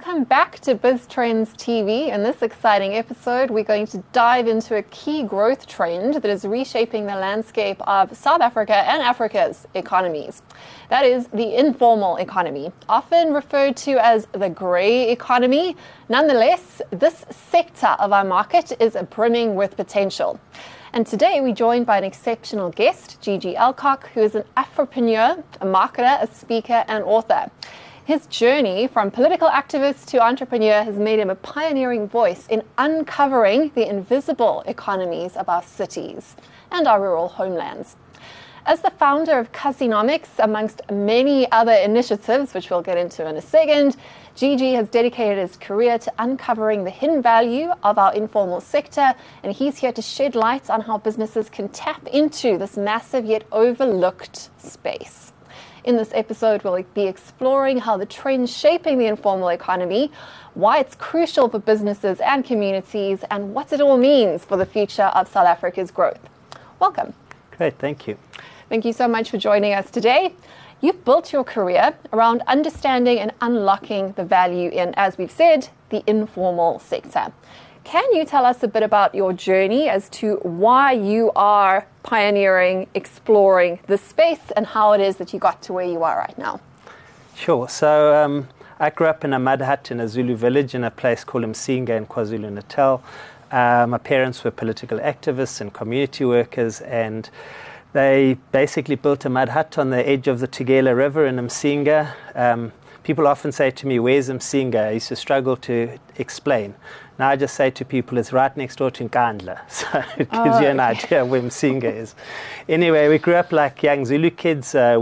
Welcome back to BizTrends TV. In this exciting episode, we're going to dive into a key growth trend that is reshaping the landscape of South Africa and Africa's economies. That is the informal economy, often referred to as the grey economy. Nonetheless, this sector of our market is brimming with potential. And today we're joined by an exceptional guest, Gigi Alcock, who is an Afropreneur, a marketer, a speaker, and author. His journey from political activist to entrepreneur has made him a pioneering voice in uncovering the invisible economies of our cities and our rural homelands. As the founder of Casinomics, amongst many other initiatives, which we'll get into in a second, Gigi has dedicated his career to uncovering the hidden value of our informal sector, and he's here to shed light on how businesses can tap into this massive yet overlooked space. In this episode, we'll be exploring how the trends shaping the informal economy, why it's crucial for businesses and communities, and what it all means for the future of South Africa's growth. Welcome. Great, thank you. Thank you so much for joining us today. You've built your career around understanding and unlocking the value in, as we've said, the informal sector. Can you tell us a bit about your journey as to why you are pioneering, exploring this space, and how it is that you got to where you are right now? Sure. So I grew up in a mud hut in a Zulu village in a place called Msinga in KwaZulu-Natal. My parents were political activists and community workers, and they basically built a mud hut on the edge of the Tugela River in Msinga. People often say to me, "Where's Msinga?" I used to struggle to explain. Now I just say to people, it's right next door to Nkandla. So it gives you an idea where Msinga is. Anyway, we grew up like young Zulu kids. And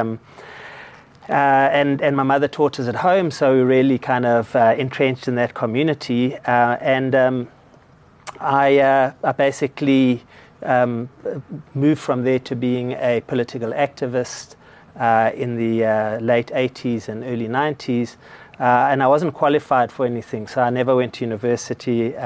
my mother taught us at home, so we were really kind of entrenched in that community. I basically moved from there to being a political activist in the late 80s and early 90s. And I wasn't qualified for anything, so I never went to university.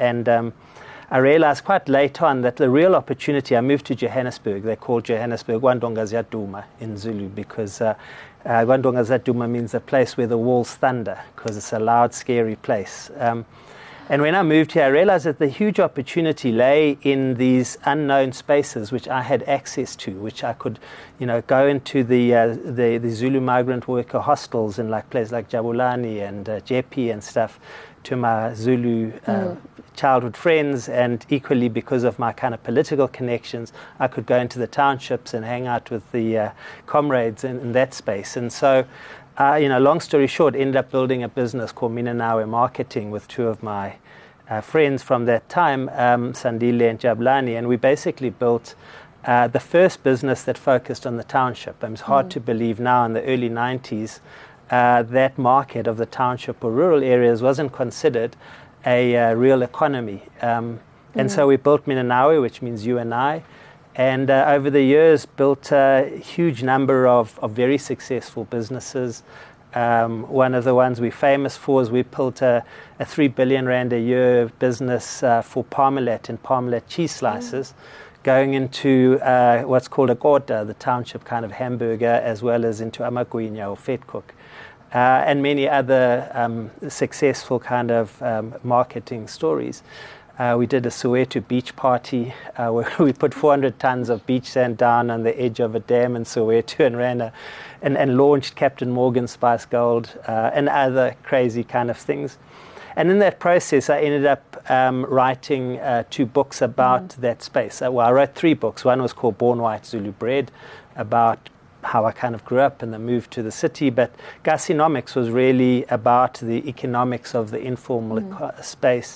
I realized quite late on that the real opportunity, I moved to Johannesburg. They call Johannesburg Gwandonga Ziyaduma in Zulu, because Gwandonga Ziyaduma means a place where the walls thunder, because it's a loud, scary place. And when I moved here, I realized that the huge opportunity lay in these unknown spaces which I had access to, which I could, go into the Zulu migrant worker hostels in like places like Jabulani and Jeppe and stuff, to my Zulu childhood friends, and equally because of my kind of political connections, I could go into the townships and hang out with the comrades in that space. And so, long story short, ended up building a business called Minanawe Marketing with two of my friends from that time, Sandile and Jabulani, and we basically built the first business that focused on the township. And it's hard to believe now, in the early 90s, that market of the township or rural areas wasn't considered a real economy. And so we built Minanawe, which means you and I, and over the years built a huge number of very successful businesses. One of the ones we're famous for is we built a 3 billion rand a year business for Parmalat and Parmalat cheese slices, going into what's called a kota, the township kind of hamburger, as well as into amagwinya or vetkoek, and many other successful kind of marketing stories. We did a Soweto beach party where we put 400 tons of beach sand down on the edge of a dam in Soweto and ran and launched Captain Morgan Spice Gold and other crazy kind of things. And in that process, I ended up writing 2 books about that space. I wrote 3 books. One was called Born White Zulu Bred, about how I kind of grew up and the move to the city. But Casinomics was really about the economics of the informal space.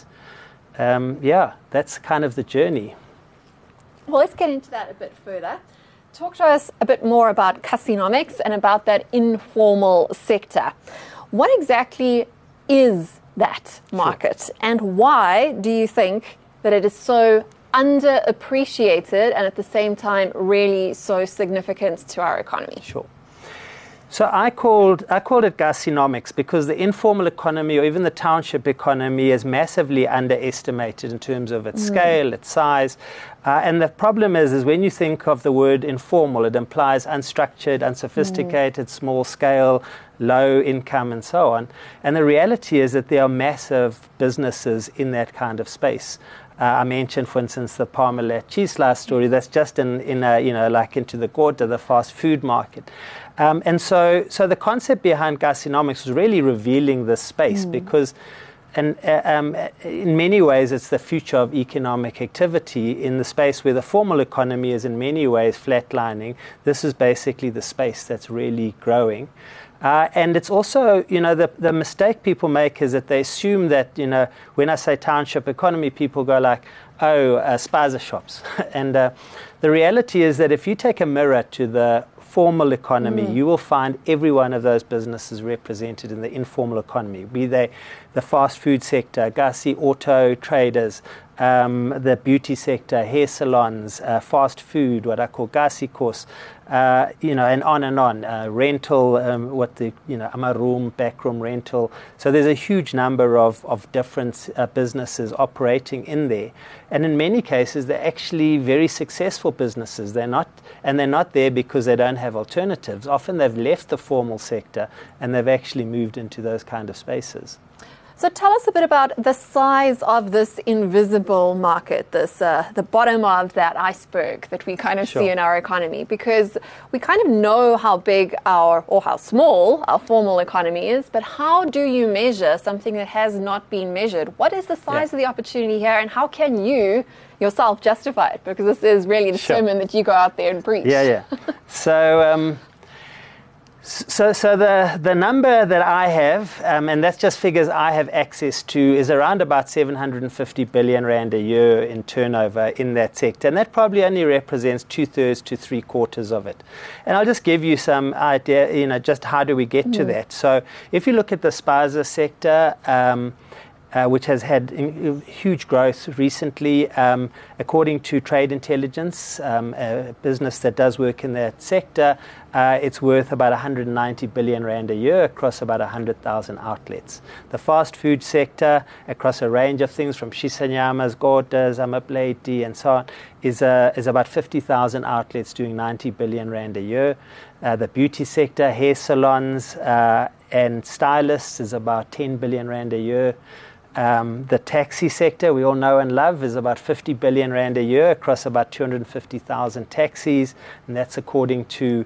That's kind of the journey. Well, let's get into that a bit further. Talk to us a bit more about Casinomics and about that informal sector. What exactly is that market, and why do you think that it is so underappreciated and at the same time really so significant to our economy? Sure. So I called it Gassinomics because the informal economy or even the township economy is massively underestimated in terms of its scale, its size. And the problem is when you think of the word informal, it implies unstructured, unsophisticated, small scale, low income, and so on. And the reality is that there are massive businesses in that kind of space. I mentioned, for instance, the Parmalat cheese slice story. That's just in a, like into the Gorda, the fast food market. And so the concept behind Gassinomics was really revealing this space because in many ways it's the future of economic activity in the space where the formal economy is in many ways flatlining. This is basically the space that's really growing. And it's also, the mistake people make is that they assume that, when I say township economy, people go like, spaza shops. And the reality is that if you take a mirror to the formal economy, you will find every one of those businesses represented in the informal economy, be they the fast food sector, Gassi auto traders, the beauty sector, hair salons, fast food, what I call Gassi course, and on. Rental, Amaroom, backroom rental. So there's a huge number of different businesses operating in there. And in many cases, they're actually very successful businesses. They're not there because they don't have alternatives. Often they've left the formal sector and they've actually moved into those kind of spaces. So tell us a bit about the size of this invisible market, the bottom of that iceberg that we kind of see in our economy, because we kind of know how big or how small our formal economy is, but how do you measure something that has not been measured? What is the size of the opportunity here, and how can you yourself justify it? Because this is really the sermon that you go out there and preach. So the number that I have, and that's just figures I have access to, is around about 750 billion rand a year in turnover in that sector. And that probably only represents 2/3 to 3/4 of it. And I'll just give you some idea, just how do we get to that. So if you look at the spaza sector, which has had huge growth recently. According to Trade Intelligence, a business that does work in that sector, it's worth about 190 billion rand a year across about 100,000 outlets. The fast food sector, across a range of things from Shisanyamas, Gordas, Amapleti, and so on, is about 50,000 outlets doing 90 billion rand a year. The beauty sector, hair salons and stylists, is about 10 billion rand a year. The taxi sector, we all know and love, is about 50 billion rand a year across about 250,000 taxis, and that's according to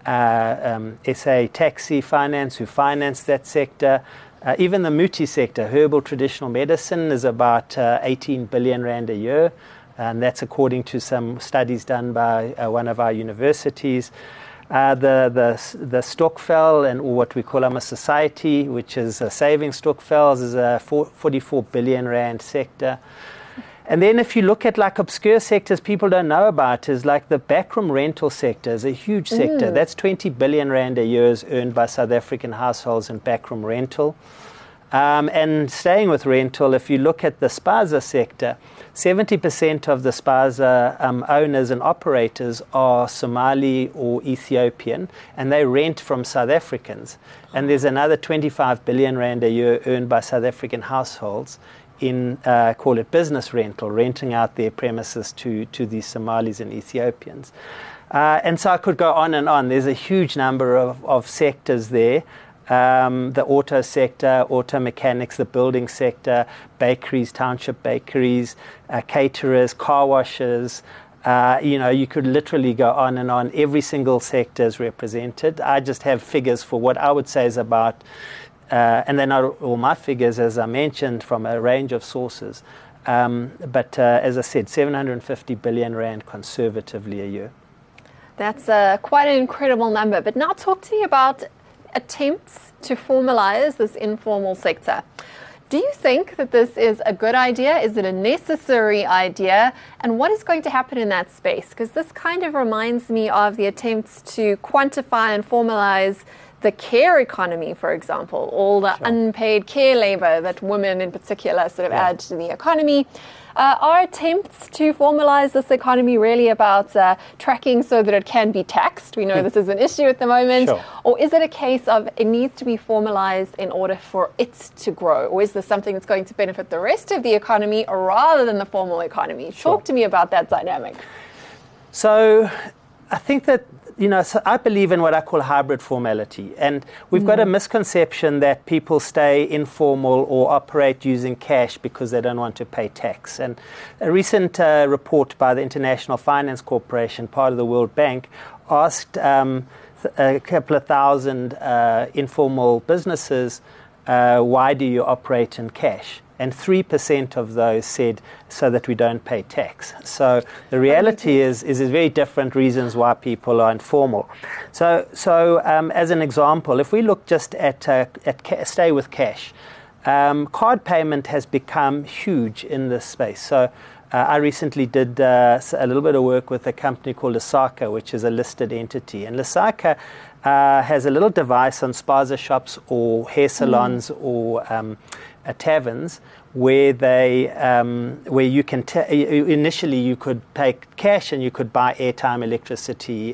SA Taxi Finance, who finance that sector. Even the Muti sector, herbal traditional medicine, is about 18 billion rand a year, and that's according to some studies done by one of our universities. The Stokvel, and what we call a society, which is saving Stokvels, is a 44 billion rand sector. And then if you look at like obscure sectors people don't know about, is like the backroom rental sector is a huge sector. That's 20 billion rand a year is earned by South African households in backroom rental. And staying with rental, if you look at the spaza sector, 70% of the spaza owners and operators are Somali or Ethiopian, and they rent from South Africans. And there's another 25 billion rand a year earned by South African households in, call it business rental, renting out their premises to these Somalis and Ethiopians. And so I could go on and on. There's a huge number of sectors there. The auto sector, auto mechanics, the building sector, bakeries, township bakeries, caterers, car washers. You could literally go on and on. Every single sector is represented. I just have figures for what I would say is about, and they're not all my figures, as I mentioned, from a range of sources. But as I said, 750 billion rand conservatively a year. That's quite an incredible number. But now talk to me about attempts to formalize this informal sector. Do you think that this is a good idea? Is it a necessary idea? And what is going to happen in that space? Because this kind of reminds me of the attempts to quantify and formalize the care economy, for example, all the unpaid care labor that women in particular sort of add to the economy. Are attempts to formalize this economy really about tracking so that it can be taxed? We know this is an issue at the moment. Sure. Or is it a case of it needs to be formalized in order for it to grow? Or is this something that's going to benefit the rest of the economy rather than the formal economy? Sure. Talk to me about that dynamic. So I think that, so I believe in what I call hybrid formality. And we've got a misconception that people stay informal or operate using cash because they don't want to pay tax. And a recent report by the International Finance Corporation, part of the World Bank, asked a couple of thousand informal businesses, why do you operate in cash? And 3% of those said so that we don't pay tax. So the reality is very different reasons why people are informal. So as an example, if we look just at stay with cash, card payment has become huge in this space. So I recently did a little bit of work with a company called Lesaka, which is a listed entity. And Lesaka has a little device on spaza shops or hair salons or taverns where where you can initially you could pay cash and you could buy airtime, electricity,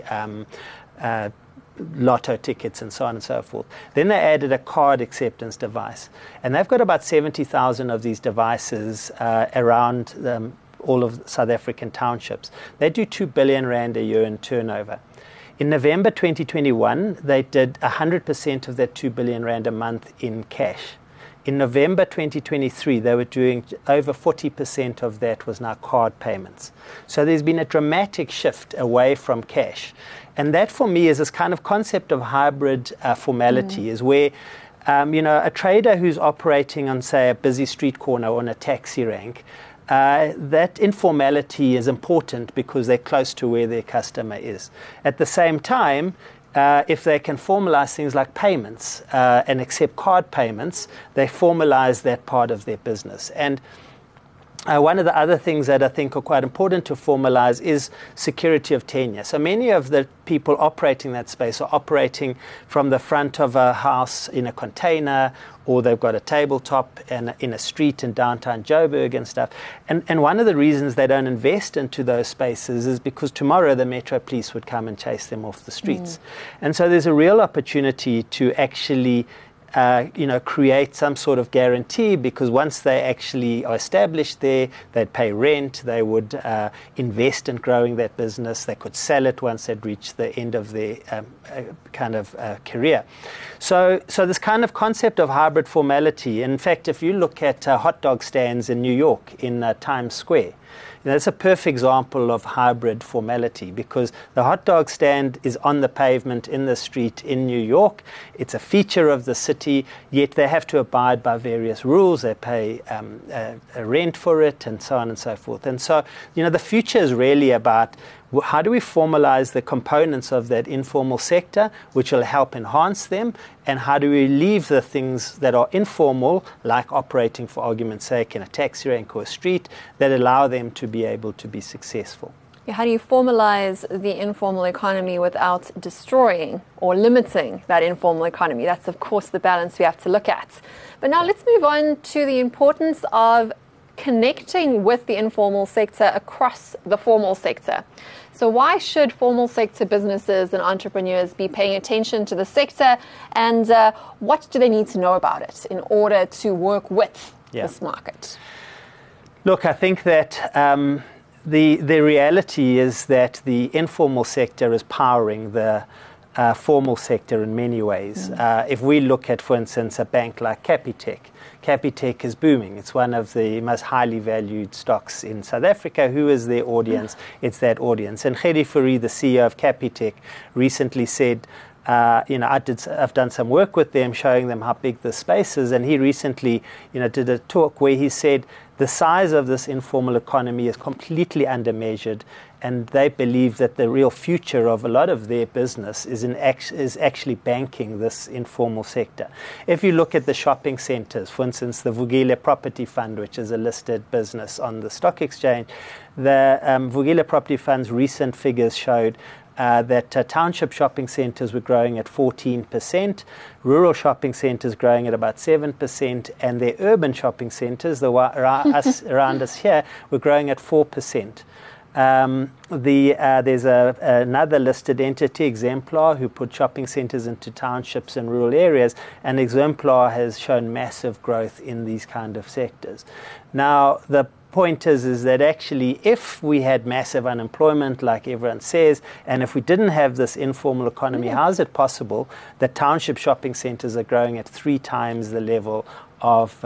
lotto tickets, and so on and so forth. Then they added a card acceptance device, and they've got about 70,000 of these devices around all of South African townships. They do 2 billion rand a year in turnover. In November 2021, they did 100% of that 2 billion rand a month in cash. In November 2023, they were doing over 40% of that was now card payments. So there's been a dramatic shift away from cash. And that for me is this kind of concept of hybrid formality, is where a trader who's operating on, say, a busy street corner or on a taxi rank, that informality is important because they're close to where their customer is. At the same time, if they can formalize things like payments and accept card payments, they formalize that part of their business. And one of the other things that I think are quite important to formalize is security of tenure. So many of the people operating that space are operating from the front of a house in a container, or they've got a tabletop in a street in downtown Joburg and stuff. And one of the reasons they don't invest into those spaces is because tomorrow the Metro Police would come and chase them off the streets. And so there's a real opportunity to actually create some sort of guarantee, because once they actually are established there, they'd pay rent, they would invest in growing that business, they could sell it once they'd reached the end of their career. So this kind of concept of hybrid formality, in fact, if you look at hot dog stands in New York, in Times Square, that's a perfect example of hybrid formality, because the hot dog stand is on the pavement in the street in New York. It's a feature of the city, yet they have to abide by various rules. They pay a rent for it, and so on and so forth. And so, the future is really about how do we formalize the components of that informal sector, which will help enhance them, and how do we leave the things that are informal, like operating, for argument's sake, in a taxi rank or a street, that allow them to be able to be successful. How do you formalize the informal economy without destroying or limiting that informal economy? That's, of course, the balance we have to look at. But now let's move on to the importance of connecting with the informal sector across the formal sector. So why should formal sector businesses and entrepreneurs be paying attention to the sector, and what do they need to know about it in order to work with this market? Look, I think that the reality is that the informal sector is powering the formal sector in many ways. If we look at, for instance, a bank like Capitec, Capitec is booming. It's one of the most highly valued stocks in South Africa. Who is their audience? It's that audience. And Gerrie Fourie, the CEO of Capitec, recently said, I've done some work with them, showing them how big the space is. And he recently, did a talk where he said the size of this informal economy is completely undermeasured, and they believe that the real future of a lot of their business is actually banking this informal sector. If you look at the shopping centers, for instance, the Vukile Property Fund, which is a listed business on the stock exchange, the Vukile Property Fund's recent figures showed that township shopping centres were growing at 14%, rural shopping centres growing at about 7%, and their urban shopping centres, around us here, were growing at 4%. There's another listed entity, Exemplar, who put shopping centres into townships and rural areas, and Exemplar has shown massive growth in these kind of sectors. Now, the point is that actually if we had massive unemployment, like everyone says, and if we didn't have this informal economy, how is it possible that township shopping centres are growing at 3 times the level of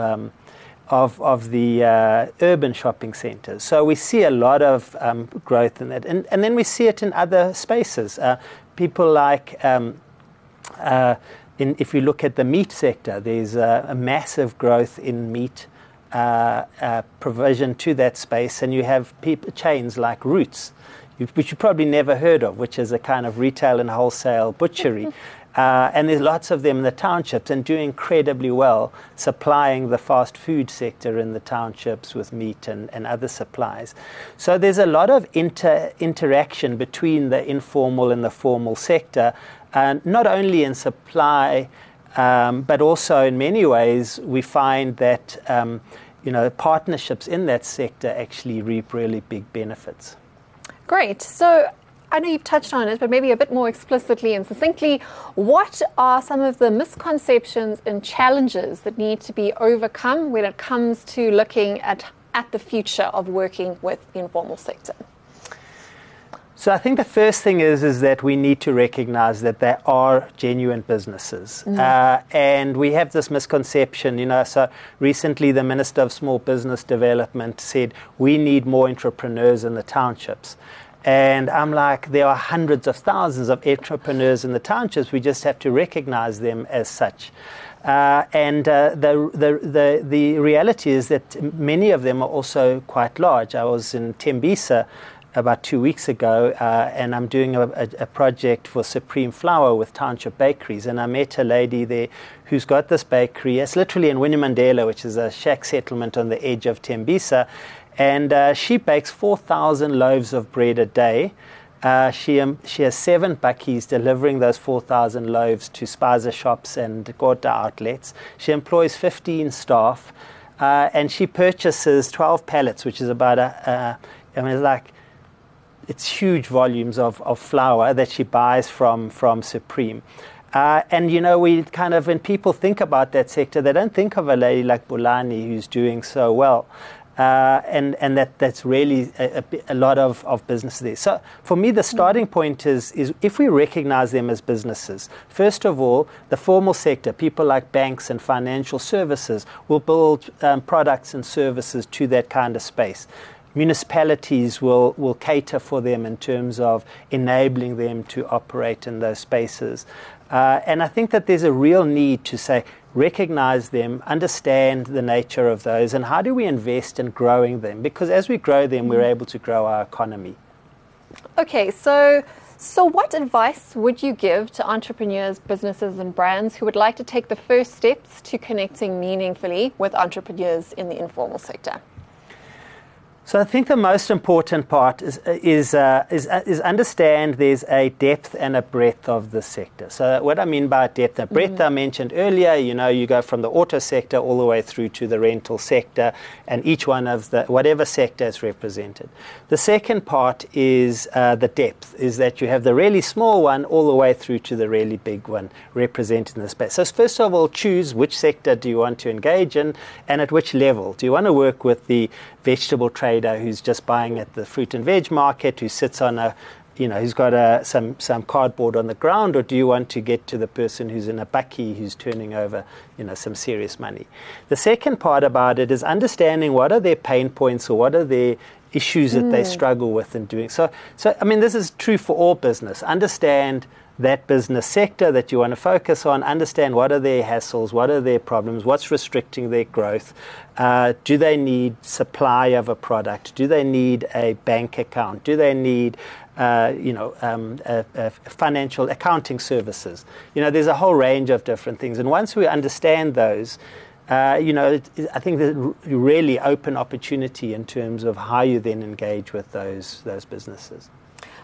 the urban shopping centres? So we see a lot of growth in that. And then we see it in other spaces. People like, if you look at the meat sector, there's a massive growth in meat provision to that space. And you have chains like Roots, which you probably never heard of, which is a kind of retail and wholesale butchery. And there's lots of them in the townships and doing incredibly well, supplying the fast food sector in the townships with meat and other supplies. So there's a lot of interaction between the informal and the formal sector, not only in supply, but also in many ways we find that partnerships in that sector actually reap really big benefits. Great. So I know you've touched on it, but maybe a bit more explicitly and succinctly, what are some of the misconceptions and challenges that need to be overcome when it comes to looking at the future of working with the informal sector? So I think the first thing is that we need to recognize that there are genuine businesses. And we have this misconception, so recently the Minister of Small Business Development said, we need more entrepreneurs in the townships. And I'm like, there are hundreds of thousands of entrepreneurs in the townships. We just have to recognize them as such. The reality is that many of them are also quite large. I was in Tembisa about 2 weeks ago, and I'm doing a project for Supreme Flour with Township Bakeries, and I met a lady there who's got this bakery. It's literally in Winnie-Mandela, which is a shack settlement on the edge of Tembisa, and she bakes 4,000 loaves of bread a day. She has 7 bakkies delivering those 4,000 loaves to spaza shops and Gorda outlets. She employs 15 staff, and she purchases 12 pallets, which is about it's huge volumes of flour that she buys from Supreme. And we kind of, when people think about that sector, they don't think of a lady like Bulani who's doing so well. And that's really a lot of business there. So for me, the starting point is if we recognize them as businesses, first of all, the formal sector, people like banks and financial services, will build products and services to that kind of space. Municipalities will cater for them in terms of enabling them to operate in those spaces. And I think that there's a real need to say, recognize them, understand the nature of those, and how do we invest in growing them? Because as we grow them, we're able to grow our economy. Okay, so what advice would you give to entrepreneurs, businesses, and brands who would like to take the first steps to connecting meaningfully with entrepreneurs in the informal sector? So I think the most important part is understand there's a depth and a breadth of the sector. So what I mean by depth and breadth, I mentioned earlier, you go from the auto sector all the way through to the rental sector, and each one of the whatever sector is represented. The second part is the depth, is that you have the really small one all the way through to the really big one represented in the space. So first of all, choose which sector do you want to engage in and at which level. Do you want to work with the vegetable trader who's just buying at the fruit and veg market, who sits on who's got some cardboard on the ground, or do you want to get to the person who's in a bakkie who's turning over, some serious money? The second part about it is understanding what are their pain points or what are their issues that they struggle with in doing. So I mean, this is true for all business. Understand that business sector that you want to focus on, understand what are their hassles, what are their problems, what's restricting their growth. Do they need supply of a product? Do they need a bank account? Do they need financial accounting services? There's a whole range of different things. And once we understand those, I think that really open opportunity in terms of how you then engage with those businesses.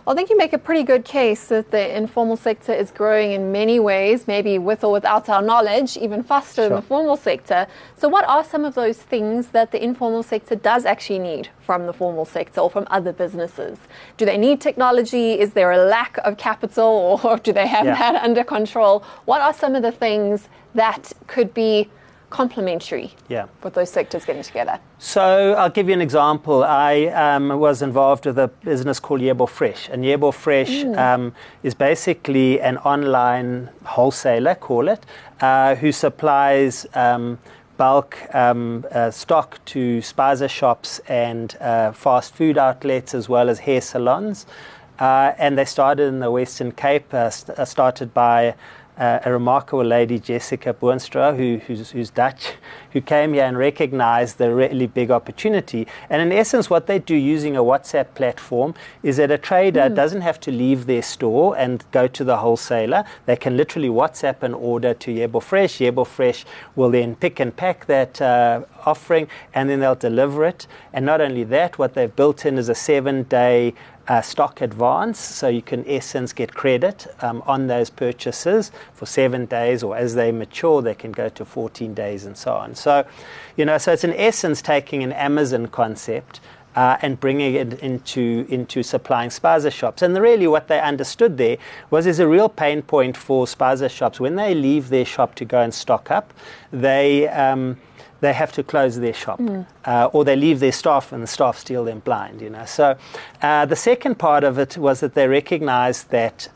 I think you make a pretty good case that the informal sector is growing in many ways, maybe with or without our knowledge, even faster than the formal sector. So what are some of those things that the informal sector does actually need from the formal sector or from other businesses? Do they need technology? Is there a lack of capital, or do they have that under control? What are some of the things that could be complementary with those sectors getting together? So I'll give you an example. I was involved with a business called Yebo Fresh, and Yebo Fresh is basically an online wholesaler, call it, who supplies bulk stock to spaza shops and fast food outlets, as well as hair salons. And they started in the Western Cape, started by a remarkable lady, Jessica Boonstra, who's Dutch, who came here and recognized the really big opportunity. And in essence, what they do using a WhatsApp platform is that a trader doesn't have to leave their store and go to the wholesaler. They can literally WhatsApp an order to Yebo Fresh. Yebo Fresh will then pick and pack that offering, and then they'll deliver it. And not only that, what they've built in is a 7-day stock advance, so you can, in essence, get credit on those purchases for 7 days, or as they mature, they can go to 14 days and so on. So, so it's in essence taking an Amazon concept and bringing it into supplying spaza shops. And really what they understood there was there's a real pain point for spaza shops. When they leave their shop to go and stock up, they have to close their shop, or they leave their staff and the staff steal them blind, So the second part of it was that they recognized that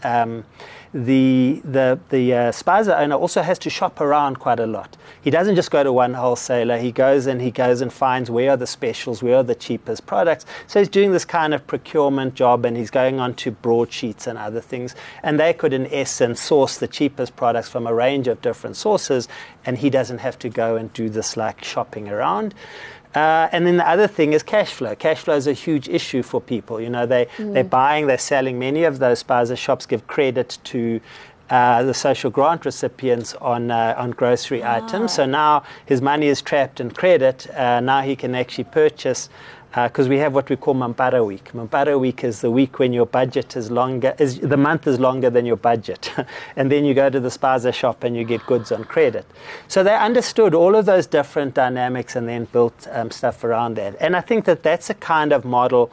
the spaza owner also has to shop around quite a lot. He doesn't just go to one wholesaler. He goes and finds where are the specials, where are the cheapest products. So he's doing this kind of procurement job, and he's going on to broadsheets and other things. And they could, in essence, source the cheapest products from a range of different sources, and he doesn't have to go and do this like shopping around. And then the other thing is cash flow. Cash flow is a huge issue for people. They're buying, they're selling. Many of those spaza shops give credit to the social grant recipients on grocery items. So now his money is trapped in credit. Now he can actually purchase, because we have what we call Mampara Week. Mampara Week is the week when your budget is longer, the month is longer than your budget. And then you go to the spaza shop and you get goods on credit. So they understood all of those different dynamics and then built stuff around that. And I think that that's a kind of model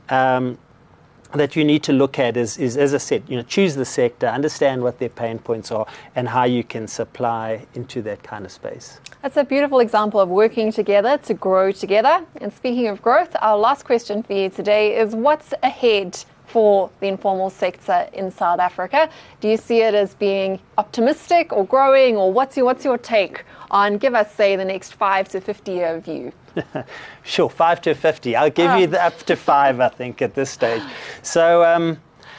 that you need to look at is, as I said, choose the sector, understand what their pain points are, and how you can supply into that kind of space. That's a beautiful example of working together to grow together. And speaking of growth, our last question for you today is what's ahead for the informal sector in South Africa? Do you see it as being optimistic or growing, or what's your take on, give us, say, the next 5 to 50 year view? Sure, 5 to 50. I'll give you the up to 5, I think, at this stage. So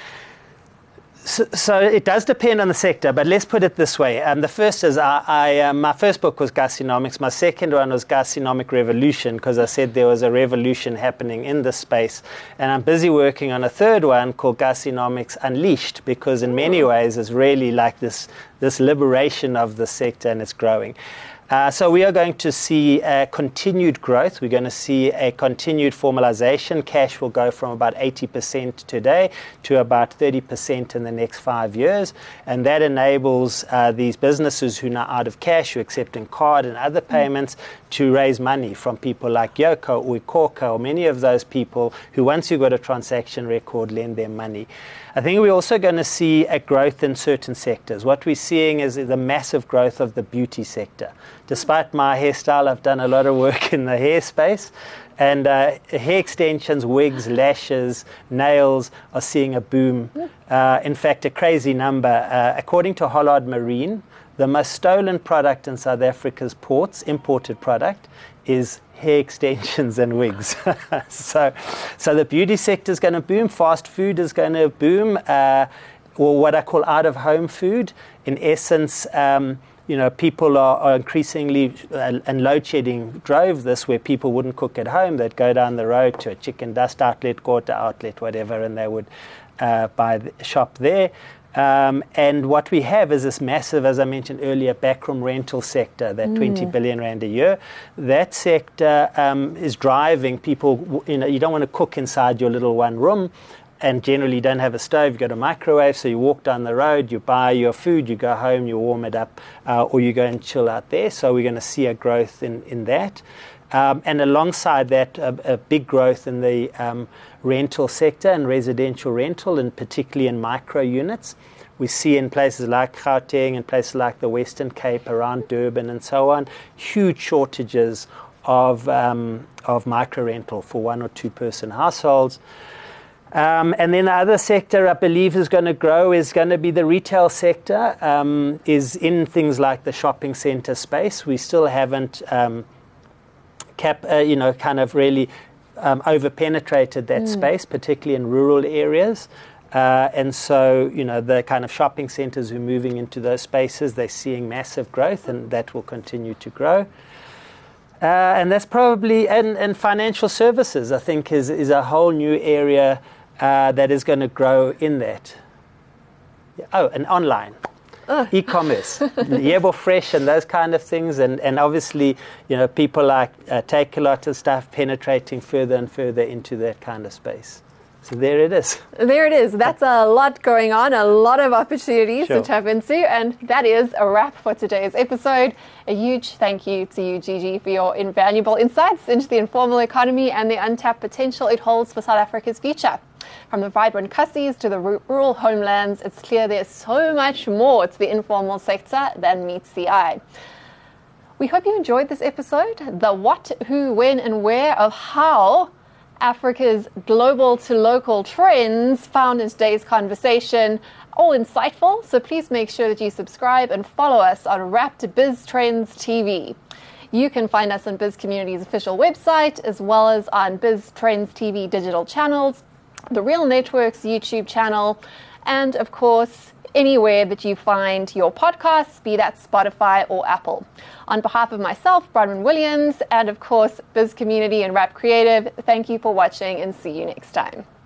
it does depend on the sector, but let's put it this way. The first is, my first book was Gassinomics. My second one was Gassinomic Revolution, because I said there was a revolution happening in this space. And I'm busy working on a third one called Gassinomics Unleashed, because in many ways it's really like this liberation of the sector, and it's growing. So we are going to see continued growth. We're going to see a continued formalization. Cash will go from about 80% today to about 30% in the next 5 years. And that enables these businesses who are now out of cash, who are accepting card and other payments, to raise money from people like Yoco or iKhokha, or many of those people who, once you've got a transaction record, lend them money. I think we're also going to see a growth in certain sectors. What we're seeing is the massive growth of the beauty sector. Despite my hairstyle, I've done a lot of work in the hair space. And hair extensions, wigs, lashes, nails are seeing a boom. In fact, a crazy number. According to Hollard Marine, the most stolen product in South Africa's ports, imported product, is hair extensions and wigs. So the beauty sector is going to boom. Fast food is going to boom, or what I call out-of-home food. In essence, people are increasingly, and load shedding drove this, where people wouldn't cook at home. They'd go down the road to a chicken dust outlet, Quarter outlet, whatever, and they would shop there. And what we have is this massive, as I mentioned earlier, backroom rental sector, that 20 billion rand a year. That sector is driving people. You don't want to cook inside your little one room. and generally don't have a stove, you've got a microwave, so you walk down the road, you buy your food, you go home, you warm it up, or you go and chill out there. So we're going to see a growth in that. And alongside that, a big growth in the rental sector and residential rental, and particularly in micro units. We see in places like Gauteng and places like the Western Cape, around Durban and so on, huge shortages of micro rental for 1 or 2 person households. And then the other sector I believe is going to grow is going to be the retail sector, is in things like the shopping centre space. We still haven't kind of really over-penetrated that space, particularly in rural areas. And so, the kind of shopping centres who are moving into those spaces, they're seeing massive growth, and that will continue to grow. And that's probably, and financial services, I think, is a whole new area that is going to grow in that. Oh, and online. E-commerce, Yebo Fresh and those kind of things, and obviously, people like Takealot and stuff penetrating further and further into that kind of space. So there it is. There it is. That's a lot going on, a lot of opportunities to tap into, and that is a wrap for today's episode. A huge thank you to you, Gigi, for your invaluable insights into the informal economy and the untapped potential it holds for South Africa's future. From the vibrant Cussies to the rural homelands, it's clear there's so much more to the informal sector than meets the eye. We hope you enjoyed this episode. The what, who, when, and where of how Africa's global to local trends found in today's conversation, all insightful. So please make sure that you subscribe and follow us on Wrapped Biz Trends TV. You can find us on Biz Community's official website, as well as on Biz Trends TV digital channels, the Real Network's YouTube channel, and of course, anywhere that you find your podcasts, be that Spotify or Apple. On behalf of myself, Bronwyn Williams, and of course, Biz Community and Wrap Creative, thank you for watching and see you next time.